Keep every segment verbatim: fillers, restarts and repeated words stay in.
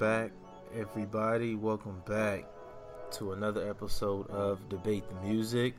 back, everybody. Welcome back to another episode of Debate the Music.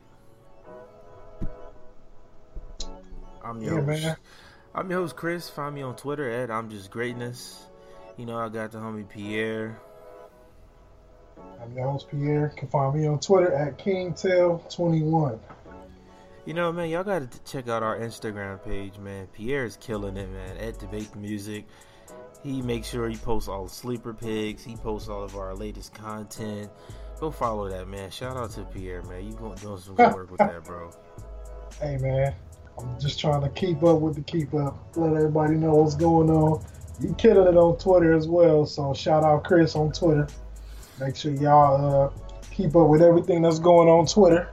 I'm your Yeah, host. man. I'm your host, Chris. Find me on Twitter at I'm Just Greatness. You know, I got the homie Pierre. I'm your host, Pierre. You can find me on Twitter at King Tail twenty-one. You know, man, y'all got to check out our Instagram page, man. Pierre is killing it, man, at Debate the Music. He makes sure he posts all the sleeper pigs. He posts all of our latest content. Go follow that, man. Shout out to Pierre, man. You going doing some good work with that, bro. Hey, man. I'm just trying to keep up with the keep up. Let everybody know what's going on. You killing it on Twitter as well. So shout out Chris on Twitter. Make sure y'all uh, keep up with everything that's going on Twitter.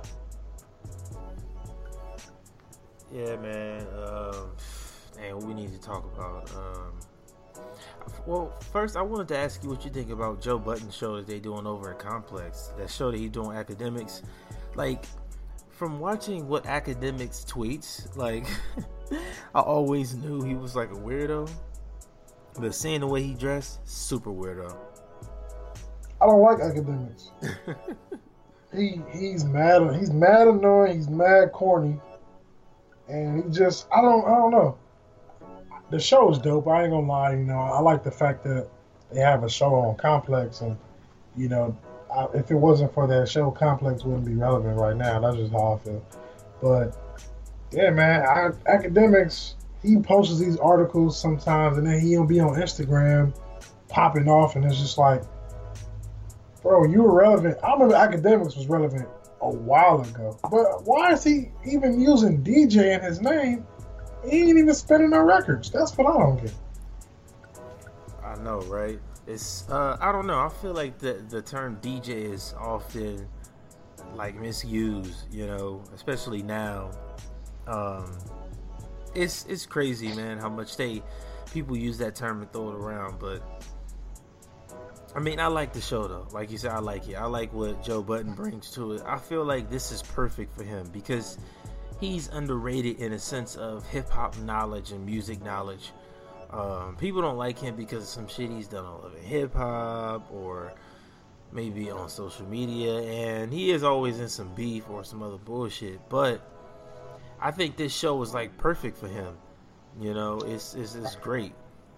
Yeah, man. Um, and what we need to talk about. Um, well, first, I wanted to ask you what you think about Joe Budden's show that they doing over at Complex. That show that he's doing academics. Like, from watching what academics tweets, like, I always knew he was like a weirdo. But seeing the way he dressed, super weirdo. I don't like academics. he he's mad. He's mad annoying. He's mad corny. And he just, I don't, I don't know. The show is dope. I ain't gonna lie. You know, I like the fact that they have a show on Complex, and you know, I, if it wasn't for that show, Complex wouldn't be relevant right now. That's just how I feel. But yeah, man, I, academics. He posts these articles sometimes, and then he'll be on Instagram popping off, and it's just like, bro, you were relevant. I remember academics was relevant a while ago, but why is he even using D J in his name? He ain't even spinning no records. That's what I don't get. I know, right? It's uh, I don't know. I feel like the the term D J is often like misused, you know, especially now. Um, it's it's crazy, man, how much they people use that term and throw it around. But I mean, I like the show though. Like you said, I like it. I like what Joe Budden brings to it. I feel like this is perfect for him because he's underrated in a sense of hip-hop knowledge and music knowledge. Um, people don't like him because of some shit he's done on Love and Hip-Hop or maybe on social media. And he is always in some beef or some other bullshit. But I think this show was like perfect for him. You know, it's it's, it's great.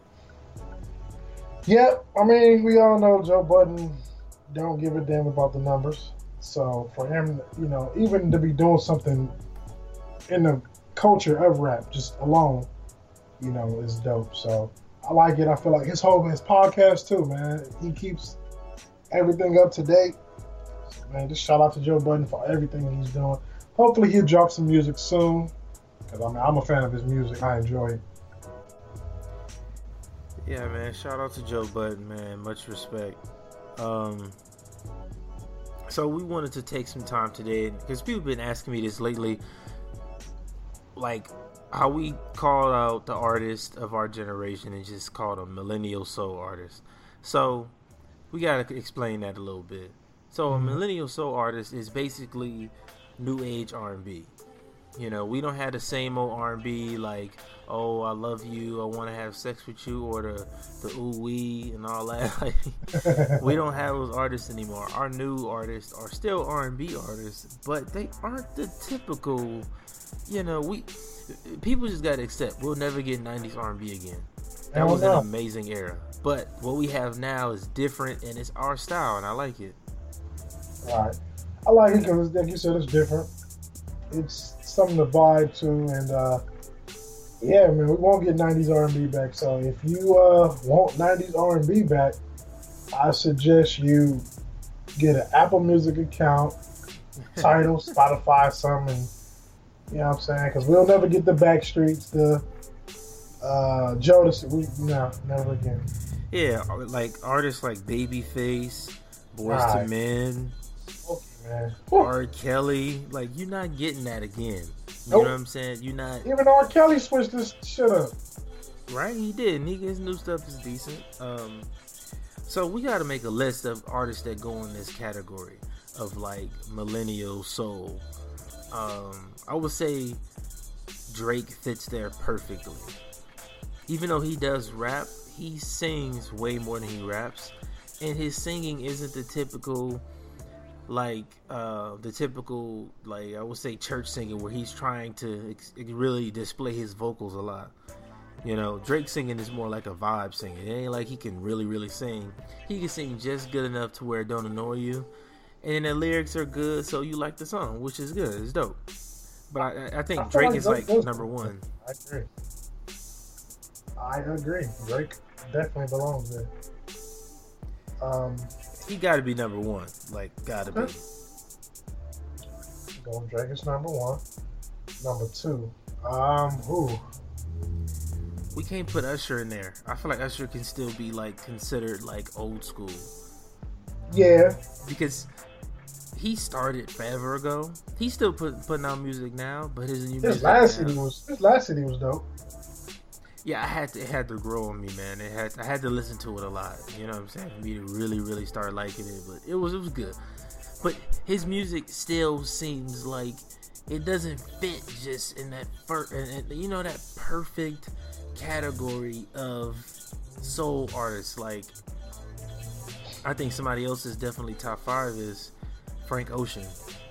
Yeah, I mean, we all know Joe Budden don't give a damn about the numbers. So for him, you know, even to be doing something in the culture of rap just alone, you know, is dope. So I like it. I feel like his whole his podcast too, man. He keeps everything up to date. So, man, just shout out to Joe Budden for everything he's doing. Hopefully he'll drop some music soon. Cause I mean, I'm a fan of his music. I enjoy it. Yeah, man. Shout out to Joe Budden, man. Much respect. Um, so we wanted to take some time today because people have been asking me this lately. Like how we call out the artist of our generation and just call them millennial soul artists. So we gotta explain that a little bit. So mm-hmm. a millennial soul artist is basically new age R and B. You know, we don't have the same old R and B like, oh, I love you, I want to have sex with you, or the the ooh wee and all that. Like, we don't have those artists anymore. Our new artists are still R and B artists, but they aren't the typical. You know, we people just gotta accept we'll never get nineties R and B again. That was an amazing era. But what we have now is different, and it's our style, and I like it. All right, I like it because, like you said, it's different. It's something to vibe to, and uh, yeah, man, we won't get nineties R and B back. So if you uh, want nineties R and B back, I suggest you get an Apple Music account, Tidal, Spotify, something. You know what I'm saying? Because we'll never get the Backstreets, the uh, Jodeci. We no, never again. Yeah, like artists like Babyface, Boys right. to Men, okay, man. R. Kelly. Like, you're not getting that again. You nope. know what I'm saying? You're not. Even R. Kelly switched this shit up. Right, he did. And he, his new stuff is decent. Um, so we got to make a list of artists that go in this category of like millennial soul. Um, I would say Drake fits there perfectly. even though he does rap, he sings way more than he raps, and his singing isn't the typical, like uh, the typical like I would say church singing where he's trying to ex- really display his vocals a lot. You know, Drake singing is more like a vibe singing. It ain't like he can really, really sing. He can sing just good enough to where it don't annoy you. And the lyrics are good, so you like the song, which is good. It's dope. But I, I think I Drake like is like those, number one. I agree. I agree. Drake definitely belongs there. Um, he got to be number one. Like, got to be. Going Drake is number one. Number two. Um, who? We can't put Usher in there. I feel like Usher can still be like considered like old school. Yeah. Because he started forever ago. He's still put, putting out music now, but his new his music last now, CD was his last CD was dope. Yeah, I had to, it had to grow on me, man. It had I had to listen to it a lot. You know what I'm saying? For me to really, really start liking it, but it was it was good. But his music still seems like it doesn't fit just in that first, you know, that perfect category of soul artists. Like, I think somebody else is definitely top five is Frank Ocean.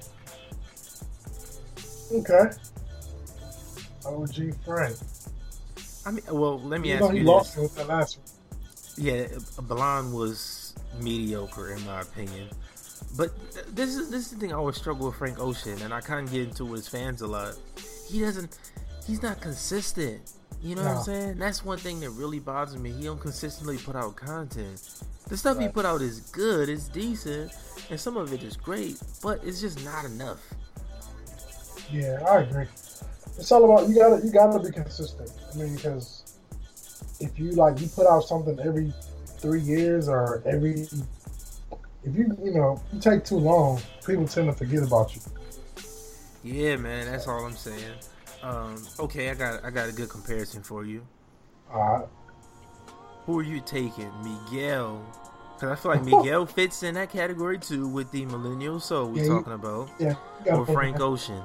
Okay. O G Frank. I mean, well, let me you ask know you he this. Lost with the last one. Yeah, Blonde was mediocre in my opinion. But this is this is the thing I always struggle with Frank Ocean, and I kind of get into with his fans a lot. He doesn't, he's not consistent. You know no. what I'm saying? That's one thing that really bothers me. He don't consistently put out content. The stuff right. he put out is good, it's decent, and some of it is great, but it's just not enough. Yeah, I agree. It's all about you gotta you gotta be consistent. I mean, because if you like you put out something every three years or every if you you know you take too long, people tend to forget about you. Yeah, man, that's all I'm saying. Um, okay, I got I got a good comparison for you. All right. Who are you taking, Miguel? Because I feel like Miguel fits in that category too with the millennial soul we're yeah, talking about. Yeah. Or Frank Ocean.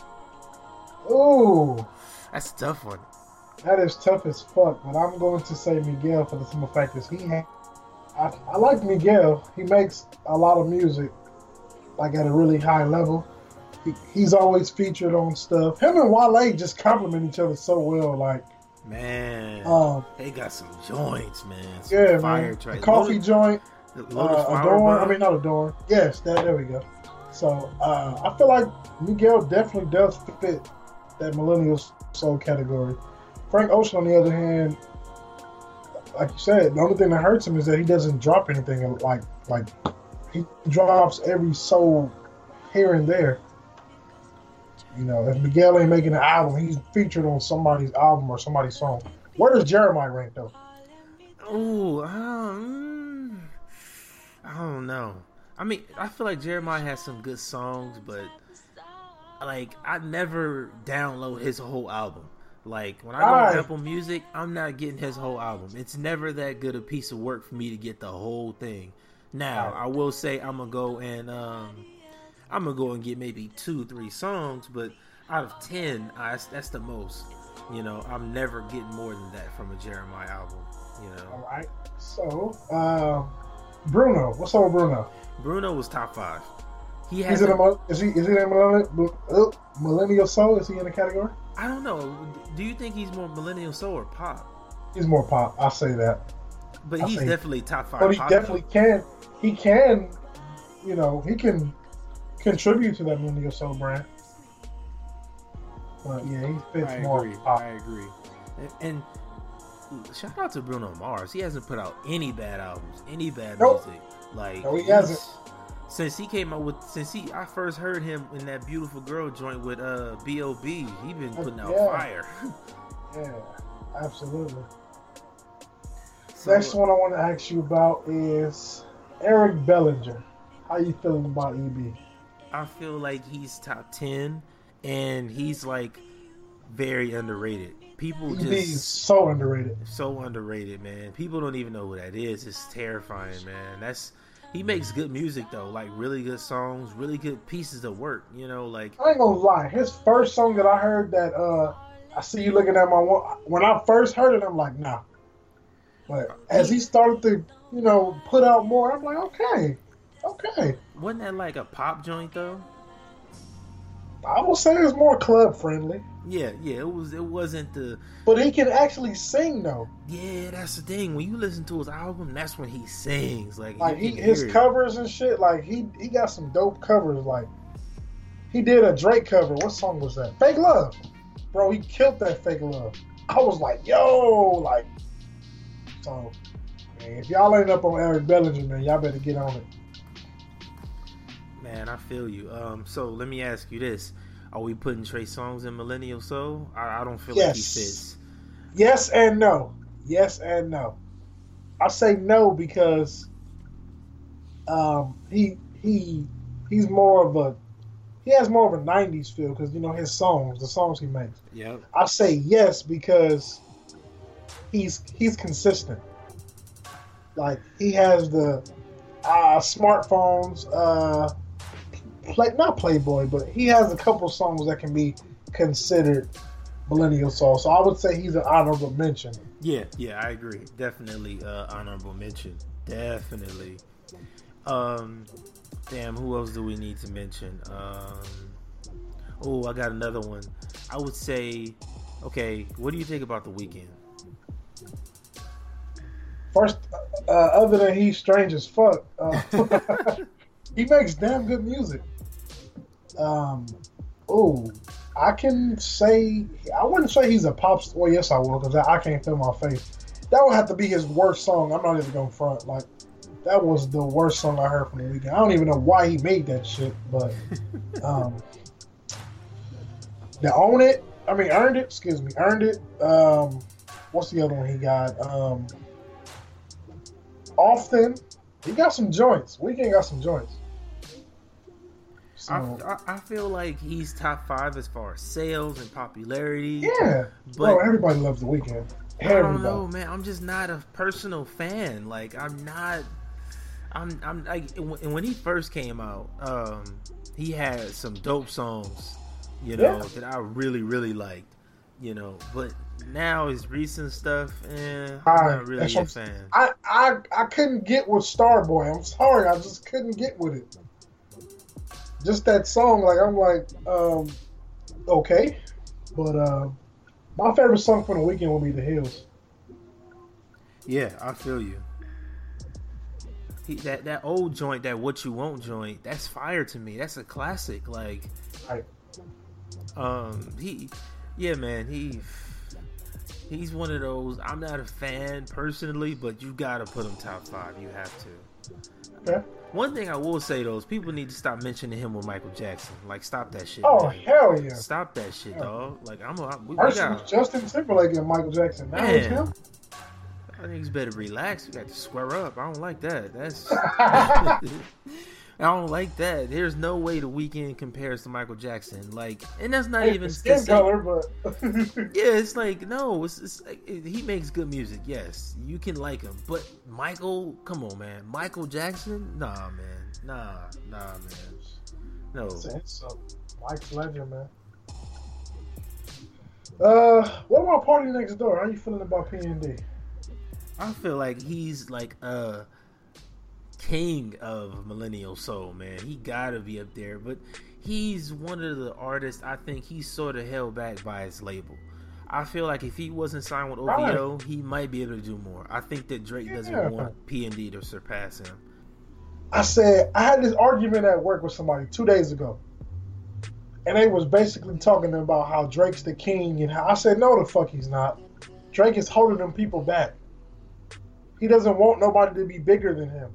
Ooh, that's a tough one. That is tough as fuck, but I'm going to say Miguel for the simple fact that he ha- I, I like Miguel. He makes a lot of music, like at a really high level. He, he's always featured on stuff. Him and Wale just complement each other so well. Like, man, um, they got some joints, man. Some yeah, fire man. The coffee Lotus, joint, Lotus uh, Adorn. I mean, not Adorn. Yes, that, there we go. So uh, I feel like Miguel definitely does fit that millennial soul category. Frank Ocean, on the other hand, like you said, the only thing that hurts him is that he doesn't drop anything. Like, like he drops every soul here and there. You know, if Miguel ain't making an album, he's featured on somebody's album or somebody's song. Where does Jeremiah rank though? Oh, um, I don't know. I mean, I feel like Jeremiah has some good songs, but like I never download his whole album. Like when I go right. on Apple Music, I'm not getting his whole album. It's never that good a piece of work for me to get the whole thing. Now, right. I will say I'm gonna go and um, I'm gonna go and get maybe two, three songs, but out of ten, I, that's the most. You know, I'm never getting more than that from a Jeremiah album. You know. All right. So, uh, Bruno, what's up with Bruno? Bruno was top five. He has. Is, a, is he? Is he a millennial, uh, millennial soul? Is he in the category? I don't know. Do you think he's more millennial soul or pop? He's more pop. I'll say that. But I'll he's definitely top five. But he pop definitely though. can. He can. You know, he can contribute to that millennial soul brand. But yeah, he fits I more agree. pop. I agree. And, and shout out to Bruno Mars. He hasn't put out any bad albums, any bad nope. music. Like no, he hasn't. Since he came out with, since he, I first heard him in that Beautiful Girl joint with uh B O B He been putting out yeah. fire. Yeah, absolutely. So, next one I want to ask you about is Eric Bellinger. How you feeling about E B? I feel like he's top ten, and he's like very underrated. People E B just is so underrated. So underrated, man. People don't even know who that is. It's terrifying, man. That's he makes good music though, like really good songs, really good pieces of work. You know, like I ain't gonna lie. His first song that I heard that uh I see you looking at my one. When I first heard it, I'm like, nah. But as he started to, you know, put out more, I'm like, okay, okay. Wasn't that like a pop joint though? I would say it's more club friendly. Yeah, yeah, it was. It wasn't the. But he can actually sing though. Yeah, that's the thing. When you listen to his album, that's when he sings. Like, like he, he his it. covers and shit. Like he he got some dope covers. Like he did a Drake cover. What song was that? Fake Love, bro. He killed that Fake Love. I was like, yo, like. So, man, if y'all ain't up on Eric Bellinger, man, y'all better get on it. Man, I feel you. Um, so let me ask you this: are we putting Trey Songz in Millennial Soul? I, I don't feel yes. like he fits. Yes and no. Yes and no. I say no because um, he he he's more of a he has more of a nineties feel because you know his songs, the songs he makes. Yeah. I say yes because he's he's consistent. Like he has the uh, smartphones. Uh, Play, not Playboy, but he has a couple songs that can be considered Millennial Soul. So I would say he's an honorable mention. Yeah, yeah, I agree. Definitely uh, honorable mention. Definitely. Um, damn, who else do we need to mention? Um, oh, I got another one. I would say, okay, what do you think about The Weeknd? First, uh, other than he's strange as fuck, uh, he makes damn good music. Um, oh, I can say I wouldn't say he's a pop star. Well, yes, I will because I, I can't feel my face. That would have to be his worst song. I'm not even gonna front. Like that was the worst song I heard from The Weeknd. I don't even know why he made that shit, but um, the Own It. I mean, Earned It. Excuse me, Earned It. Um, what's the other one he got? Um, Often. He got some joints. Weeknd got some joints. So, I, I feel like he's top five as far as sales and popularity. Yeah, but bro, everybody loves The Weeknd. I don't know, man. I'm just not a personal fan. Like, I'm not. I'm. I'm like, and when he first came out, um, he had some dope songs, you know, yeah. that I really, really liked, you know. But now his recent stuff, eh, I'm I, not really a fan. I, I, I couldn't get with Starboy. I'm sorry, I just couldn't get with it. Just that song, like I'm like, um, okay, but uh, my favorite song for The Weeknd would be The Hills. Yeah, I feel you. He, that that old joint, that What You Want joint, that's fire to me. That's a classic. Like, right. um, he, yeah, man, he. He's one of those. I'm not a fan personally, but you gotta put him top five. You have to. Okay. One thing I will say though is people need to stop mentioning him with Michael Jackson. Like, stop that shit. Oh, man. hell yeah! Stop that shit, hell. dog. Like, I'm. A, we, First we it was Justin Timberlake and Michael Jackson. Now it's him. I think he's better relax. You got to square up. I don't like that. That's. I don't like that. There's no way The Weeknd compares to Michael Jackson. Like, and that's not hey, even skin color, but yeah, it's like no, it's, it's like, it, he makes good music. Yes, you can like him, but Michael, come on, man, Michael Jackson, nah, man, nah, nah, man, no. So, Mike's legend, man. Uh, what about Party Next Door? How you feeling about P N D? I feel like he's like a king of Millennial Soul, man. He gotta be up there, but he's one of the artists I think he's sort of held back by his label. I feel like if he wasn't signed with O V O, right, he might be able to do more. I think that Drake yeah. doesn't want P N D to surpass him. I said, I had this argument at work with somebody two days ago, and they was basically talking about how Drake's the king, and how I said, no, the fuck he's not. Drake is holding them people back. He doesn't want nobody to be bigger than him.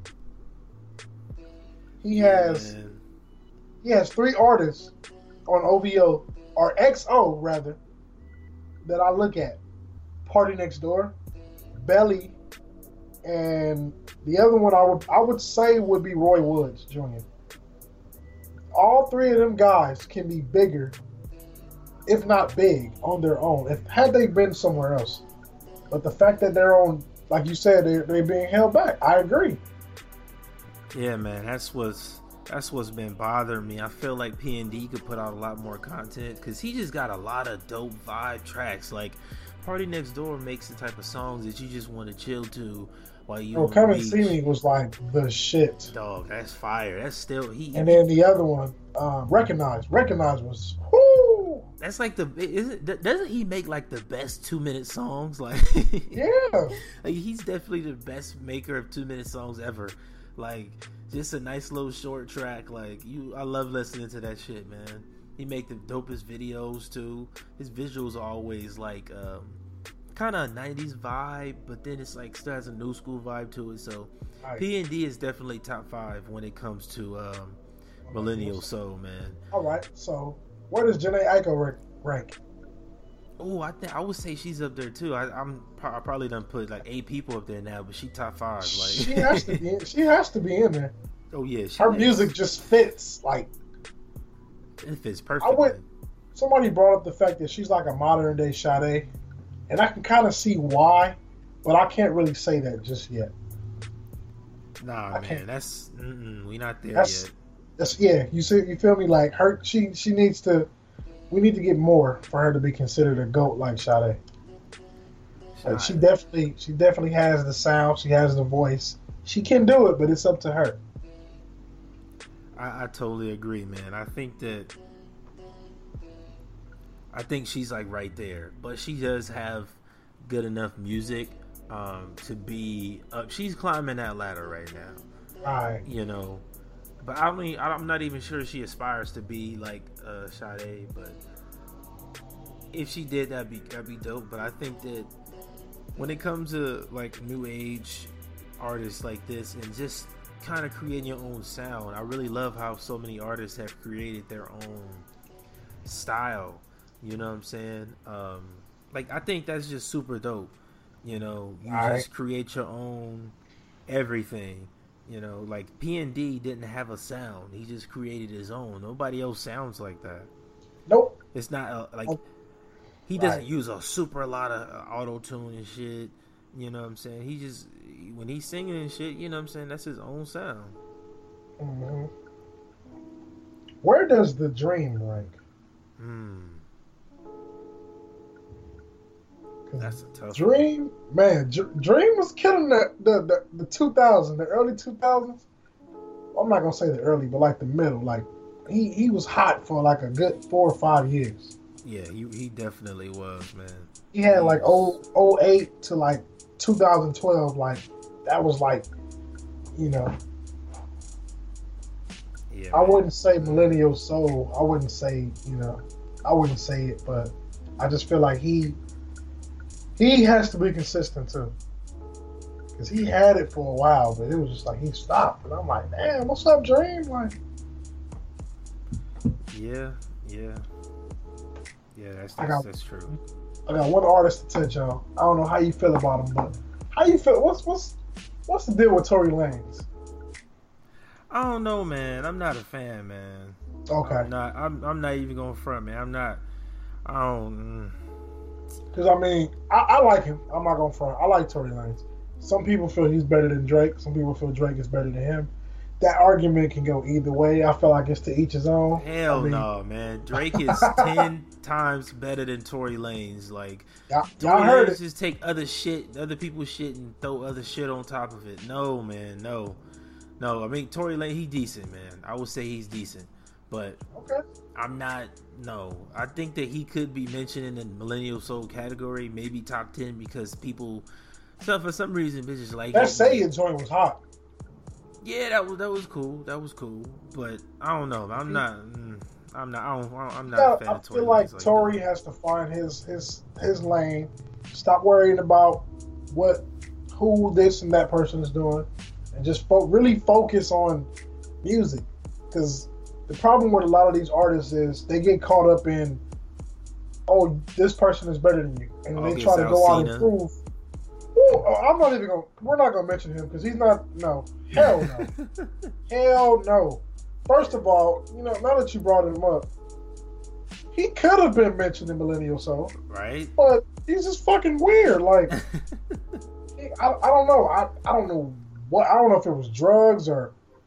He has, Man. he has three artists on O V O, or X O rather, that I look at. Party Next Door, Belly, and the other one I would I would say would be Roy Woods Junior All three of them guys can be bigger, if not big, on their own. If had they been somewhere else, but the fact that they're on, like you said, they're, they're being held back. I agree. Yeah, man, that's what's That's what's been bothering me. I feel like P and D could put out a lot more content because he just got a lot of dope vibe tracks. Like Party Next Door makes the type of songs that you just want to chill to while you. Oh, Come and See Me was like the shit. Dog, that's fire. That's still he. And then the other one, um, Recognize. Recognize was. Whoo! That's like the. Is it, doesn't he make like the best two minute songs? Like yeah, like he's definitely the best maker of two minute songs ever. Like just a nice little short track. Like you, I love listening to that shit, man. He make the dopest videos too. His visuals are always like um, kind of nineties vibe, but then it's like still has a new school vibe to it. So right. P and D is definitely top five when it comes to um, millennial soul, man. All right, so where does Jhené Aiko rank? Oh, I think I would say she's up there too. I, I'm I probably done put like eight people up there now, but she top five. Like she has to be. She has to be in there. Oh yeah, her is. music just fits. Like it fits perfect. I would. Somebody brought up the fact that she's like a modern day Sade, and I can kind of see why, but I can't really say that just yet. Nah, I man, can't. that's mm-mm, we not there that's, yet. That's yeah. You see, you feel me? Like her, she she needs to. We need to get more for her to be considered a GOAT like Sade. Like she definitely, she definitely has the sound. She has the voice. She can do it, but it's up to her. I, I totally agree, man. I think that I think she's like right there, but she does have good enough music um, to be up. She's climbing that ladder right now. Right. You know, but I mean, I'm not even sure she aspires to be like uh, Sade, but if she did, that'd be that'd be dope. But I think that when it comes to like new age artists like this and just kind of creating your own sound, I really love how so many artists have created their own style. You know what I'm saying? Um, like I think that's just super dope. You know, you All just right. create your own everything. You know, like P and D didn't have a sound; he just created his own. Nobody else sounds like that. Nope. It's not uh, like he doesn't right. use a super lot of uh, auto tune and shit. You know what I'm saying? He just when he's singing and shit. You know what I'm saying? That's his own sound. Mm-hmm. Where does The Dream rank? Hmm. That's a tough Dream, one. man. Dr- Dream was killing the the, the the two thousands, the early two thousands. I'm not gonna say the early, but like the middle. Like he, he was hot for like a good four or five years. Yeah, he he definitely was, man. He had like oh oh eight to like two thousand twelve. Like that was like, you know. Yeah. I man. wouldn't say millennial soul. I wouldn't say you know. I wouldn't say it, but I just feel like he. He has to be consistent too, because he had it for a while, but it was just like he stopped, and I'm like, damn, what's up, Dream? Like, yeah, yeah, yeah. That's that's, I got, that's true. I got one artist to touch on. I don't know how you feel about him, but how you feel? What's what's what's the deal with Tory Lanez? I don't know, man. I'm not a fan, man. Okay. I'm not. I'm. I'm not even going front, man. I'm not. I don't. Mm. Because, I mean, I, I like him. I'm not going to front. I like Tory Lanez. Some people feel he's better than Drake. Some people feel Drake is better than him. That argument can go either way. I feel like it's to each his own. Hell I mean, no, man. Drake is ten times better than Tory Lanez. Like, y'all, Tory y'all heard Lanez it. just take other shit, other people's shit, and throw other shit on top of it. No, man. No. No, I mean, Tory Lanez, he's decent, man. I would say he's decent. But okay. I'm not, no. I think that he could be mentioned in the Millennial Soul category, maybe top ten, because people, so for some reason, bitches like that it. Say It joint was hot. Yeah, that was that was cool. That was cool. But I don't know. I'm not. I'm not. I don't, I'm not yeah, a fan I of Tory. feel like, like Tory that. has to find his his his lane. Stop worrying about what, who this and that person is doing, and just fo- really focus on music, because. The problem with a lot of these artists is they get caught up in, oh, this person is better than you, and August they try to go Alsina. out and prove. Ooh, I'm not even going. We're not going to mention him because he's not. No, hell no, hell no. First of all, you know, now that you brought him up, he could have been mentioned in Millennial Soul, right? But he's just fucking weird. Like, he, I, I don't know. I, I don't know what. I don't know if it was drugs or.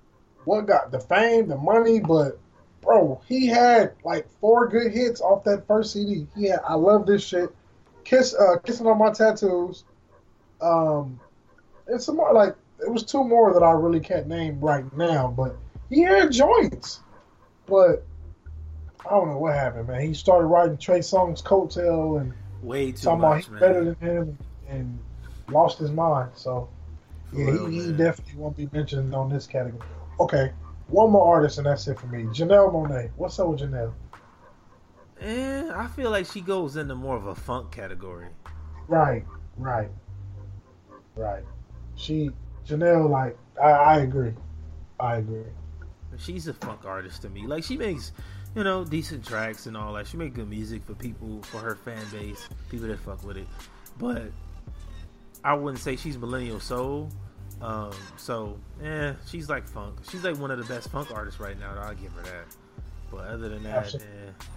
what got the fame, the money, but bro, he had like four good hits off that first C D. Yeah, I love this shit. Kiss, uh, kissing on my tattoos. Um, and some more like it was two more that I really can't name right now, but he had joints. But I don't know what happened, man. He started writing Trey Songz coattail and way too talking much, about he's man. better than him and lost his mind. So For yeah, real, he, he man. definitely won't be mentioned on this category. Okay, one more artist and that's it for me. Janelle Monáe. What's up with Janelle? Eh, I feel like she goes into more of a funk category. Right, right, right. She Janelle, like I, I agree. I agree. She's a funk artist to me. Like, she makes, you know, decent tracks and all that. She makes good music for people, for her fan base, people that fuck with it. But I wouldn't say she's millennial soul. Um, so, eh, she's like funk. She's like one of the best funk artists right now. I'll give her that. But other than that, Absolutely.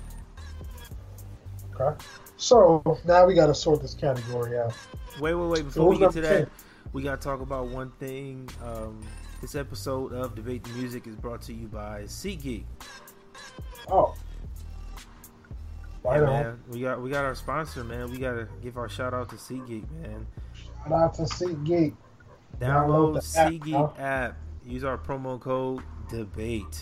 eh. Okay. So now we got to sort this category out. Wait, wait, wait. Before So we who's get to number that, we got to talk about one thing. Um, this episode of Debate the Music is brought to you by SeatGeek. Oh, right Yeah, on. man. We got we got our sponsor, man. We gotta give our shout out to SeatGeek, man. Shout out to SeatGeek. Download Download the app, SeatGeek huh? app. Use our promo code DEBATE.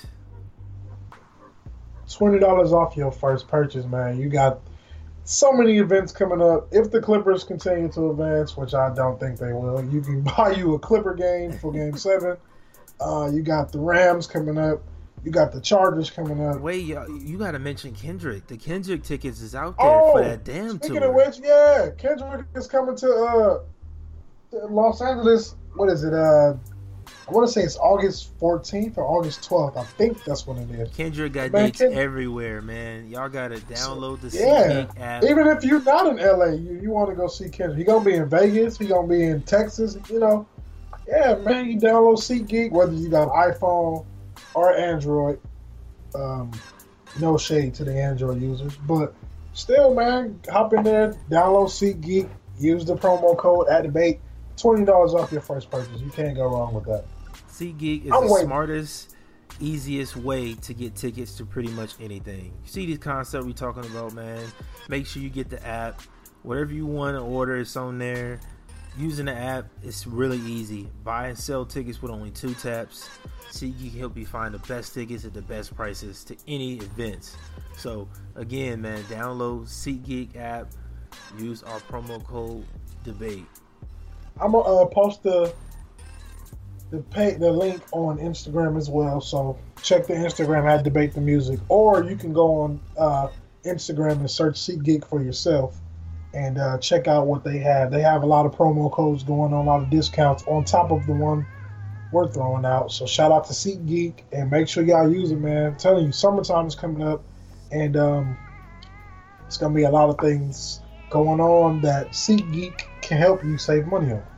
Twenty dollars off your first purchase, man. You got so many events coming up. If the Clippers continue to advance, which I don't think they will, you can buy you a Clipper game for Game Seven. Uh, you got the Rams coming up. You got the Chargers coming up. Wait, y'all, you gotta mention Kendrick. The Kendrick tickets is out there Oh, for that damn speaking tour. of which, yeah, Kendrick is coming to uh to Los Angeles. What is it? Uh, I want to say it's August fourteenth or August twelfth. I think that's when it is. Kendrick got Man, dates Kend- everywhere, man. Y'all gotta download the Yeah, SeatGeek app. even if you're not in L A, you, you want to go see Kendrick. He gonna be in Vegas. He gonna be in Texas. You know, yeah, man. You download SeatGeek whether you got iPhone or Android. Um, no shade to the Android users, but still, man, hop in there, download SeatGeek, use the promo code at debate, twenty dollars off your first purchase. You can't go wrong with that. SeatGeek is I'm the waiting. smartest, easiest way to get tickets to pretty much anything. You see this concept we talking about, man? Make sure you get the app. Whatever you want to order, it's on there. Using the app, it's really easy. Buy and sell tickets with only two taps. SeatGeek can help you find the best tickets at the best prices to any events. So again, man, download SeatGeek app. Use our promo code DEBATE. I'm gonna uh, post the the pay, the link on Instagram as well. So check the Instagram at Debate the Music, or you can go on uh, Instagram and search SeatGeek for yourself and uh, check out what they have. They have a lot of promo codes going on, a lot of discounts on top of the one we're throwing out. So shout out to SeatGeek and make sure y'all use it, man. I'm telling you, summertime is coming up, and um, it's gonna be a lot of things going on that SeatGeek can help you save money on.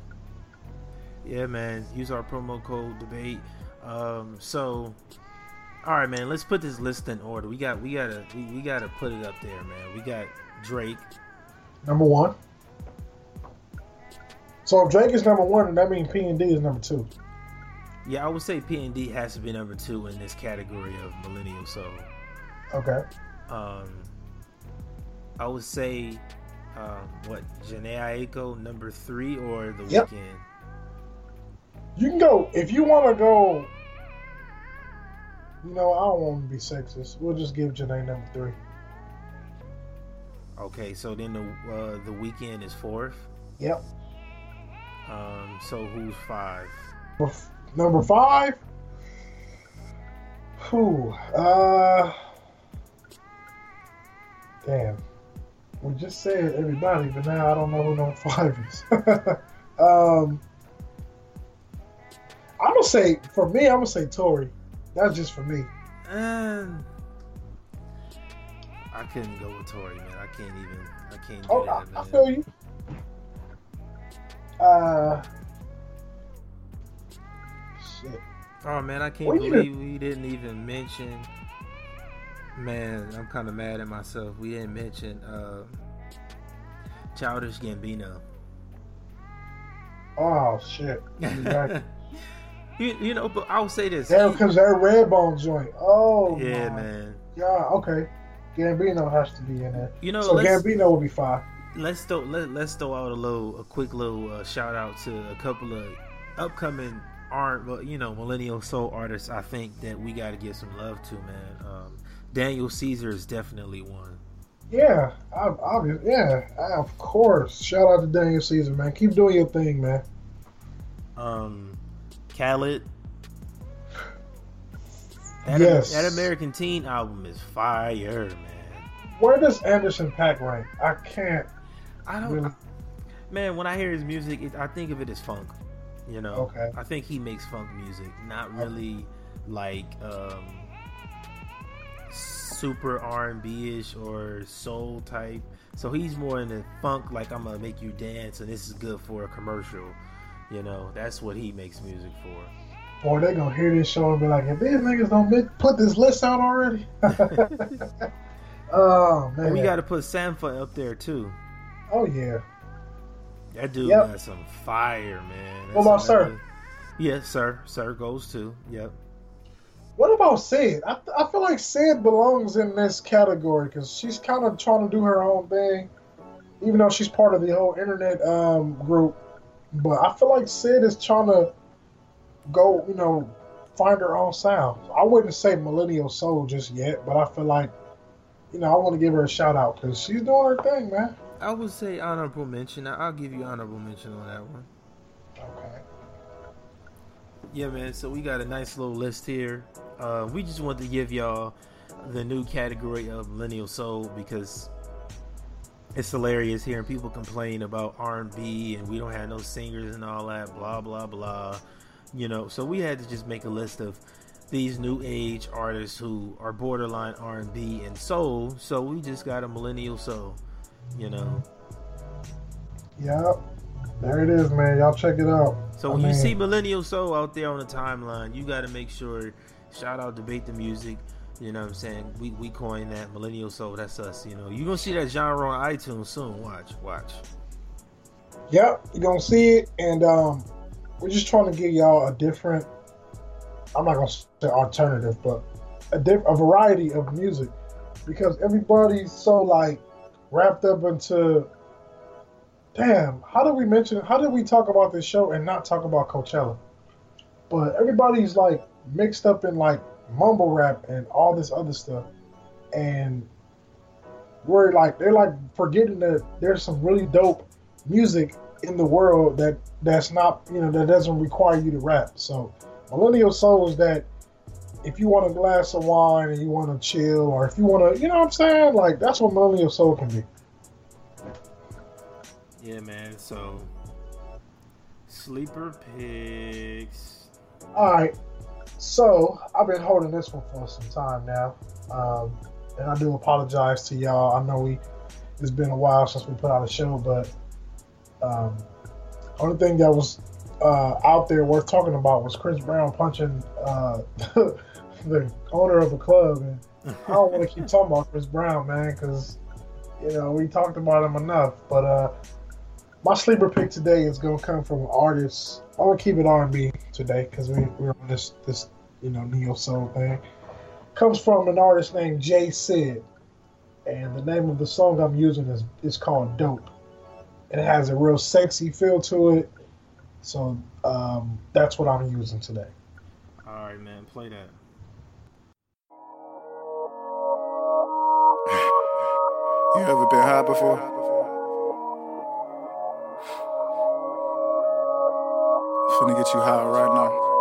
Yeah, man. Use our promo code debate. Um, so, all right, man. Let's put this list in order. We got, we gotta, we, we gotta put it up there, man. We got Drake. Number one. So if Drake is number one, then that means P and D is number two. Yeah, I would say P and D has to be number two in this category of millennial soul. Okay. Um, I would say, um, what Janae Aiko number three or The Yep. Weeknd. You can go if you want to go. You know, I don't want to be sexist. We'll just give Janae number three. Okay, so then the uh, The Weeknd is fourth. Yep. Um, so who's five? Number five. Whew. Uh. Damn. We just said everybody, but now I don't know who number five is. um. I'm gonna say for me, I'm gonna say Tory. That's just for me. Um, I couldn't go with Tory, man. I can't even. I can't do Oh, that, I, man. I feel you. Uh. Shit. Oh man, I can't Well, you believe we didn't even mention. Man, I'm kind of mad at myself. We didn't mention uh, Childish Gambino. Oh shit. You're right. You, you know, but I'll say this. Yeah, because that Redbone joint. Oh, yeah, my. man. Yeah, okay. Gambino has to be in there. You know, so Gambino will be fine. Let's throw let, let's throw out a little, a quick little uh, shout out to a couple of upcoming art, well, you know, millennial soul artists. I think that we got to give some love to, man. Um, Daniel Caesar is definitely one. Yeah, obviously, yeah, of course. Shout out to Daniel Caesar, man. Keep doing your thing, man. Um, Khaled. That, yes. That American Teen album is fire, man. Where does Anderson .Paak rank? I can't. I don't. Really... Man, when I hear his music, it, I think of it as funk. You know. Okay. I think he makes funk music, not really okay. like um, super R and B ish or soul type. So he's more in the funk, like I'm gonna make you dance, and this is good for a commercial. You know, that's what he makes music for. Boy, they gonna hear this show and be like, if these niggas don't make, put this list out already. Oh man, and we got to put Sampha up there too. Oh yeah, that dude yep. got some fire, man. That's what about Sir? Yes, Sir. Sir goes too. Yep. What about Sid? I I feel like Sid belongs in this category because she's kind of trying to do her own thing, even though she's part of the whole internet um, group. But I feel like Sid is trying to go, you know, find her own sound. I wouldn't say millennial soul just yet, but I feel like, you know, I want to give her a shout out because she's doing her thing, man. I would say honorable mention. I'll give you honorable mention on that one. Okay. Yeah, man. So we got a nice little list here. Uh, we just want to give y'all the new category of millennial soul because it's hilarious hearing people complain about R and B and we don't have no singers and all that, blah, blah, blah. You know, so we had to just make a list of these new age artists who are borderline R and B and soul. So we just got a millennial soul, you know. Yep. There it is, man. Y'all check it out. So I when mean, you see millennial soul out there on the timeline, you got to make sure, shout out Debate the Music. You know what I'm saying? We we coined that millennial soul. That's us, you know. You're going to see that genre on iTunes soon. Watch, watch. Yep. You're going to see it. And, um, we're just trying to give y'all a different, I'm not going to say alternative, but a, diff, a variety of music. Because everybody's so, like, wrapped up into, damn, how did we mention, how did we talk about this show and not talk about Coachella? But everybody's, like, mixed up in, like, mumble rap and all this other stuff. And we're, like, they're, like, forgetting that there's some really dope music in the world that that's not, you know, that doesn't require you to rap. So millennial soul is that if you want a glass of wine and you want to chill, or if you want to, you know what I'm saying, like that's what millennial soul can be. Yeah, man. So sleeper picks. All right, so I've been holding this one for some time now, um, and I do apologize to y'all. I know we it's been a while since we put out a show, but Um, only thing that was uh, out there worth talking about was Chris Brown punching uh, the owner of the club, and I don't want to keep talking about Chris Brown, man, because you know we talked about him enough. But uh, my sleeper pick today is gonna come from artists. I'm gonna keep it R and B today because we, we're on this this you know neo soul thing. Comes from an artist named Jay Sid, and the name of the song I'm using is is called Dope. It has a real sexy feel to it. So um, that's what I'm using today. All right, man. Play that. You ever been high before? Finna get you high right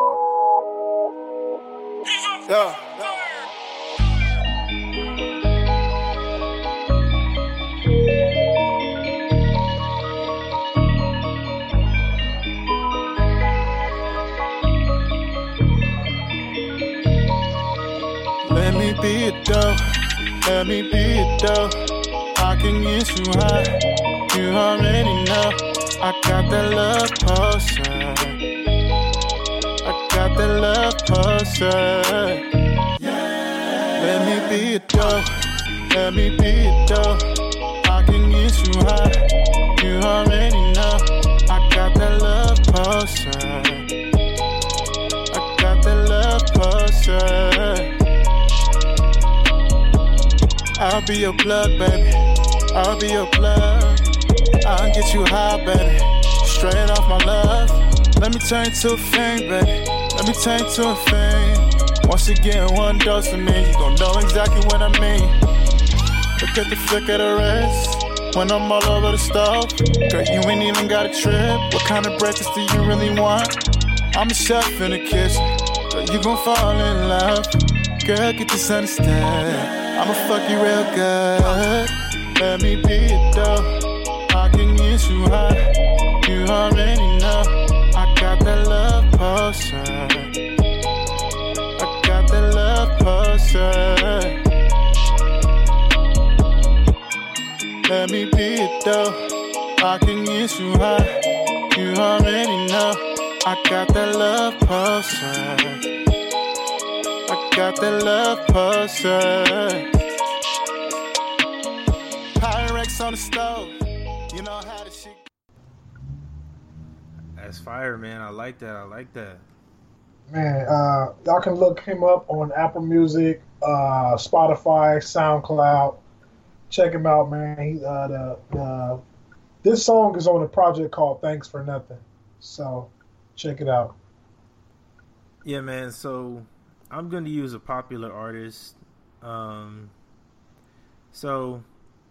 now. Yeah. Let me be a dope, let me be a dope. I can get you high, you already know. I got that love potion, I got that love potion. Yeah. Let me be a dope, let me be a dope. I can get you high, you already know. I got that love potion, I I'll be your plug, baby. I'll be your plug. I'll get you high, baby. Straight off my love. Let me turn you to a fiend, baby. Let me turn you to a fiend. Once you get one dose of me, you gon' know exactly what I mean. Look at the flick of the wrist when I'm all over the stove. Girl, you ain't even got a trip. What kind of breakfast do you really want? I'm a chef in the kitchen. Girl, you gon' fall in love. Girl, get this understand. I'ma fuck you real good. Let me be it though. I can get you high. You already know. I got that love potion. I got that love potion. Let me be it though. I can get you high. You already know. I got that love potion. I got that love potion. Pyrex on the stove. You know how the shit. That's fire, man. I like that. I like that. Man, uh, y'all can look him up on Apple Music, uh, Spotify, SoundCloud. Check him out, man. He, uh, the, the this song is on a project called Thanks for Nothing. So check it out. Yeah, man. So I'm going to use a popular artist. Um, so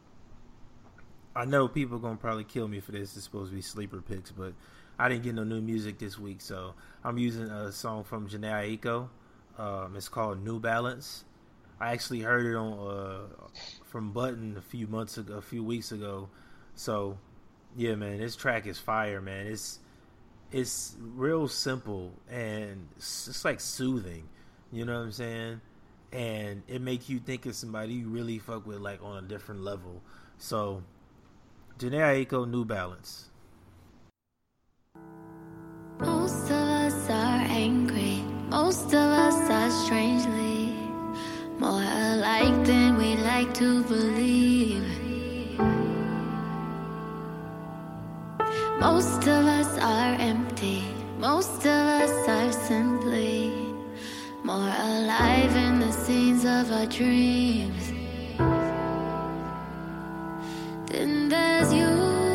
I know people are going to probably kill me for this. It's supposed to be sleeper picks, but I didn't get no new music this week. So I'm using a song from Jhené Aiko. Um, it's called New Balance. I actually heard it on uh, from Button a few months ago, a few weeks ago. So yeah, man, this track is fire, man. It's it's real simple and it's, it's like soothing. You know what I'm saying? And it makes you think of somebody you really fuck with, like on a different level. So Jhené Aiko, New Balance. Most of us are angry. Most of us are strangely more alike than we like to believe. Most of us are empty. Most of us are simply more alive in the scenes of our dreams. Then there's you.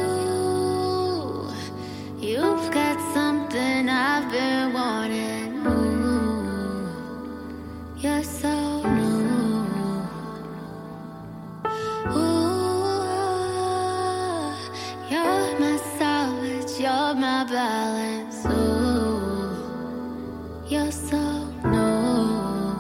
You've got something I've been wanting. Ooh, you're so new. Ooh, you're my salvage, you're my balance. Ooh, you're so new.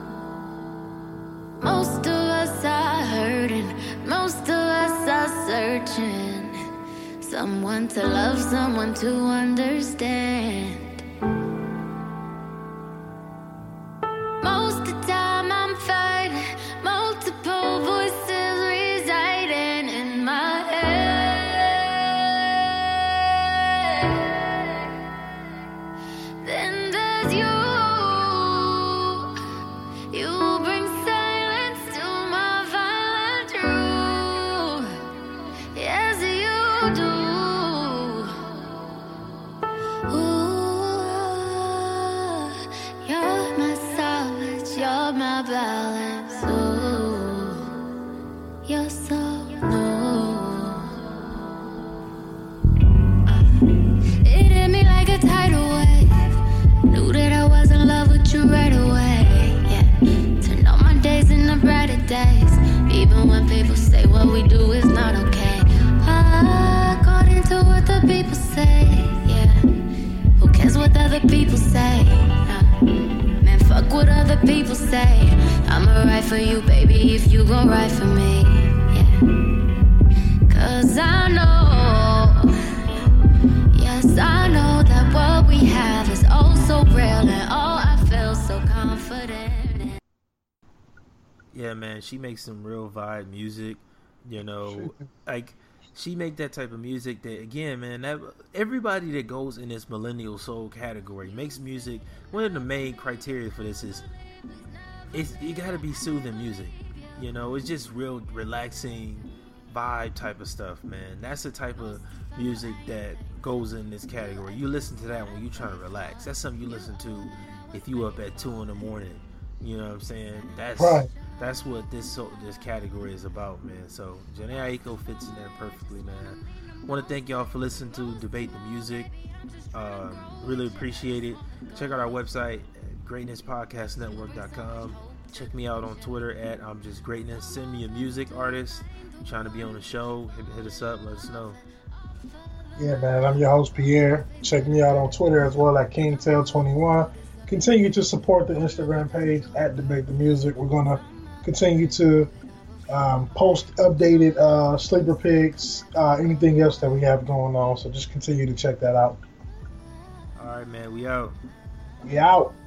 Most of us are hurting. Most of us are searching. Someone to love, someone to understand. Most of the time I'm fighting multiple voices residing in my head. Then there's you. You bring silence to my violent truth. Yes, you do. My balance, ooh, you're so new. uh, It hit me like a tidal wave. Knew that I was in love with you right away. Yeah, turned all my days into brighter days. Even when people say what we do is not okay. I got into what the people say. Yeah, who cares what other people say? uh, Fuck what other people say. I'ma ride for you, baby, if you gon' ride for me. Yeah. Cause I know, yes, I know that what we have is all so real and all I feel so confident in. Yeah, man, she makes some real vibe music. You know, like she make that type of music that, again, man, that everybody that goes in this millennial soul category makes music. One of the main criteria for this is it's you got to be soothing music. You know, it's just real relaxing vibe type of stuff, man. That's the type of music that goes in this category. You listen to that when you're trying to relax. That's something you listen to if you up at two in the morning. You know what I'm saying? That's right. that's what this so, this category is about, man. So Jhené Aiko fits in there perfectly, man. I want to thank y'all for listening to Debate the Music. Um, really appreciate it. Check out our website at greatness podcast network dot com. Check me out on Twitter at I'm Just Greatness. Send me a music artist trying to be on the show. Hit, hit us up. Let us know. Yeah, man. I'm your host, Pierre. Check me out on Twitter as well at Kingtail twenty-one. Continue to support the Instagram page at Debate the Music. We're going to continue to um, post updated uh, sleeper picks, uh, anything else that we have going on. So just continue to check that out. All right, man. We out. We out.